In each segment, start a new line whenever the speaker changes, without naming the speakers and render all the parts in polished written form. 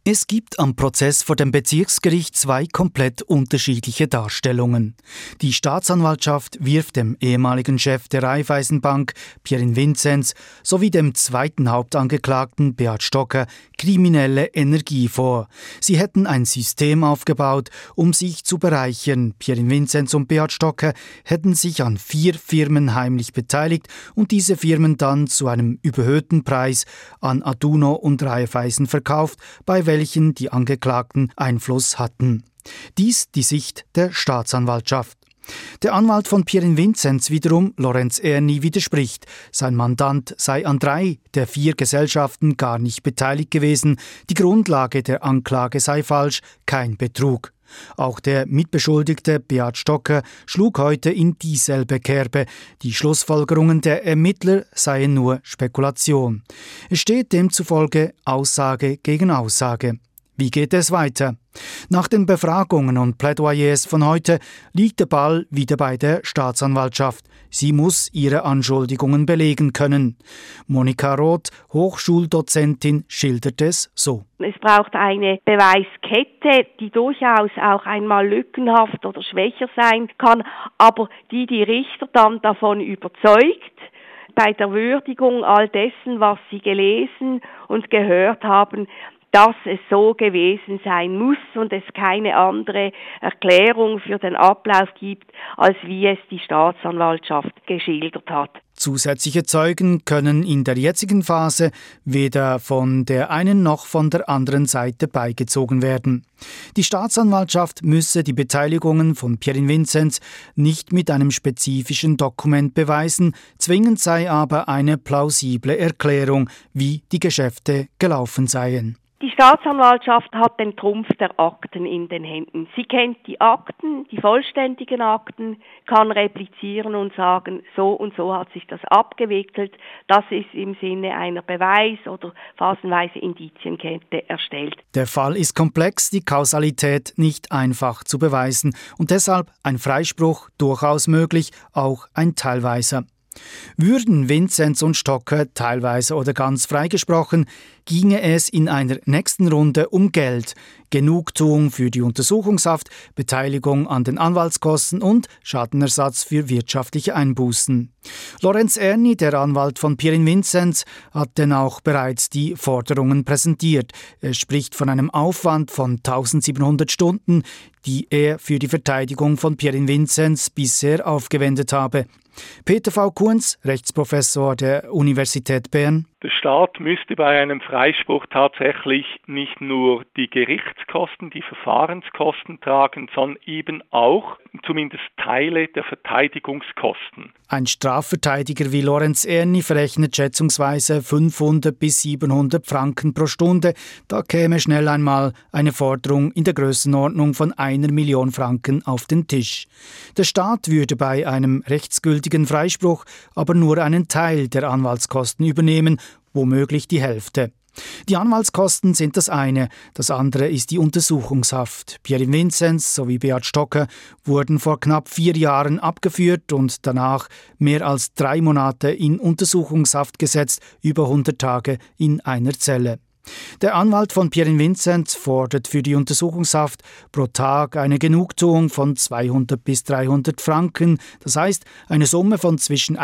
Es gibt am Prozess vor dem Bezirksgericht zwei komplett unterschiedliche Darstellungen. Die Staatsanwaltschaft wirft dem ehemaligen Chef der Raiffeisenbank, Pierin Vinzenz, sowie dem zweiten Hauptangeklagten, Beat Stocker, kriminelle Energie vor. Sie hätten ein System aufgebaut, um sich zu bereichern. Pierin Vinzenz und Beat Stocker hätten sich an 4 Firmen heimlich beteiligt und diese Firmen dann zu einem überhöhten Preis an Aduno und Raiffeisen verkauft, bei welchen die Angeklagten Einfluss hatten. Dies die Sicht der Staatsanwaltschaft. Der Anwalt von Pierin Vinzenz wiederum, Lorenz Erni, widerspricht. Sein Mandant sei an 3 der 4 Gesellschaften gar nicht beteiligt gewesen. Die Grundlage der Anklage sei falsch, kein Betrug. Auch der Mitbeschuldigte Beat Stocker schlug heute in dieselbe Kerbe. Die Schlussfolgerungen der Ermittler seien nur Spekulation. Es steht demzufolge Aussage gegen Aussage. Wie geht es weiter? Nach den Befragungen und Plädoyers von heute liegt der Ball wieder bei der Staatsanwaltschaft. Sie muss ihre Anschuldigungen belegen können. Monika Roth, Hochschuldozentin, schildert es so.
Es braucht eine Beweiskette, die durchaus auch einmal lückenhaft oder schwächer sein kann, aber die Richter dann davon überzeugt, bei der Würdigung all dessen, was sie gelesen und gehört haben, dass es so gewesen sein muss und es keine andere Erklärung für den Ablauf gibt, als wie es die Staatsanwaltschaft geschildert hat.
Zusätzliche Zeugen können in der jetzigen Phase weder von der einen noch von der anderen Seite beigezogen werden. Die Staatsanwaltschaft müsse die Beteiligungen von Pierin Vinzenz nicht mit einem spezifischen Dokument beweisen, zwingend sei aber eine plausible Erklärung, wie die Geschäfte gelaufen seien.
Die Staatsanwaltschaft hat den Trumpf der Akten in den Händen. Sie kennt die Akten, die vollständigen Akten, kann replizieren und sagen, so und so hat sich das abgewickelt. Das ist im Sinne einer Beweis- oder phasenweise Indizienkette erstellt.
Der Fall ist komplex, die Kausalität nicht einfach zu beweisen und deshalb ein Freispruch durchaus möglich, auch ein teilweiser. Würden Vinzenz und Stocker teilweise oder ganz freigesprochen, ginge es in einer nächsten Runde um Geld, Genugtuung für die Untersuchungshaft, Beteiligung an den Anwaltskosten und Schadenersatz für wirtschaftliche Einbußen. Lorenz Erni, der Anwalt von Pierin Vinzenz, hat denn auch bereits die Forderungen präsentiert. Er spricht von einem Aufwand von 1700 Stunden, die er für die Verteidigung von Pierin Vinzenz bisher aufgewendet habe. Peter V. Kunz, Rechtsprofessor der Universität Bern.
Der Staat müsste bei einem Freispruch tatsächlich nicht nur die Gerichtskosten, die Verfahrenskosten tragen, sondern eben auch zumindest Teile der Verteidigungskosten.
Ein Strafverteidiger wie Lorenz Erni verrechnet schätzungsweise 500 bis 700 Franken pro Stunde. Da käme schnell einmal eine Forderung in der Grössenordnung von 1 Million Franken auf den Tisch. Der Staat würde bei einem rechtsgültigen Freispruch aber nur einen Teil der Anwaltskosten übernehmen, womöglich die Hälfte. Die Anwaltskosten sind das eine, das andere ist die Untersuchungshaft. Pierin Vinzenz sowie Beat Stocker wurden vor knapp 4 Jahren abgeführt und danach mehr als 3 Monate in Untersuchungshaft gesetzt, über 100 Tage in einer Zelle. Der Anwalt von Pierin Vinzenz fordert für die Untersuchungshaft pro Tag eine Genugtuung von 200 bis 300 Franken, das heißt eine Summe von zwischen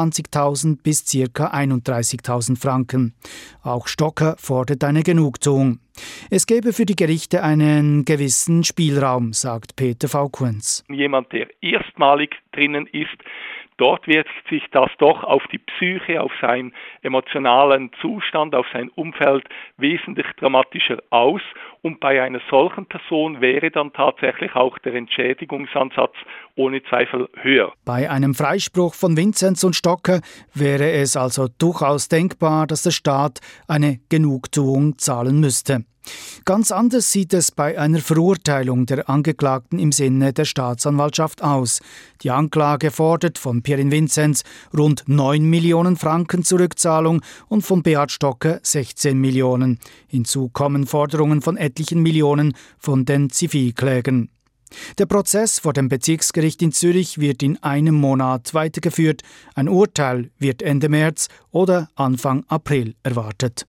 21.000 bis ca. 31.000 Franken. Auch Stocker fordert eine Genugtuung. Es gäbe für die Gerichte einen gewissen Spielraum, sagt Peter V. Kunz.
Jemand, der erstmalig drinnen ist, dort wirkt sich das doch auf die Psyche, auf seinen emotionalen Zustand, auf sein Umfeld wesentlich dramatischer aus. Und bei einer solchen Person wäre dann tatsächlich auch der Entschädigungsansatz ohne Zweifel höher.
Bei einem Freispruch von Vinzenz und Stocker wäre es also durchaus denkbar, dass der Staat eine Genugtuung zahlen müsste. Ganz anders sieht es bei einer Verurteilung der Angeklagten im Sinne der Staatsanwaltschaft aus. Die Anklage fordert von Pierin Vinzenz rund 9 Millionen Franken Zurückzahlung und von Beat Stocker 16 Millionen. Hinzu kommen Forderungen von etlichen Millionen von den Zivilklägern. Der Prozess vor dem Bezirksgericht in Zürich wird in einem Monat weitergeführt. Ein Urteil wird Ende März oder Anfang April erwartet.